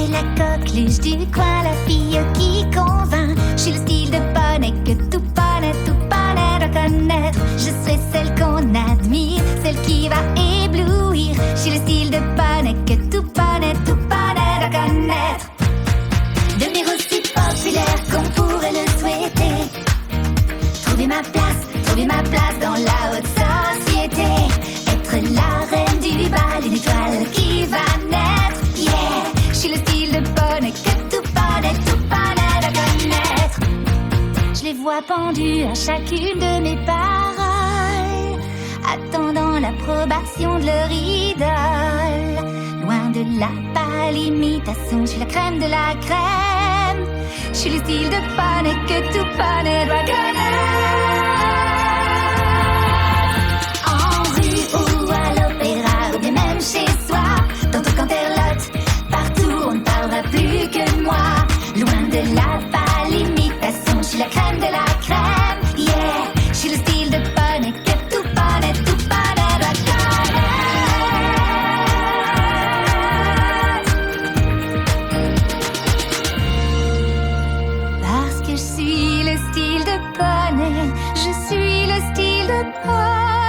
la coqueluche du coin, la fille qui convainc. Je suis le style de bonnet que tout bonnet doit connaître. Je suis celle qu'on admire, celle qui va éblouir. Je suis le style de bonnet que tout bonnet doit connaître. Devenir aussi populaire qu'on pourrait le souhaiter. Trouver ma place dans la haute société. Être la reine du bal, une étoile qui va naître. Yeah, je suis le style de bonnet que tout bonnet doit connaître. Je les vois pendus à chacune de mes paroles, attendant l'approbation de leur idole. Loin de la pâle imitation, je suis la crème de la crème. Je suis le style de bonnet que tout bonnet doit connaître. En rue ou à l'opéra, ou bien même chez soi, dans ton canterlote, partout on ne parlera plus que moi. Loin de la pâle imitation, je suis la crème de la crème. Yeah, je suis le style de bonnet que tout bonnet doit connaître. Parce que je suis le style de bonnet, je suis le style de bonnet.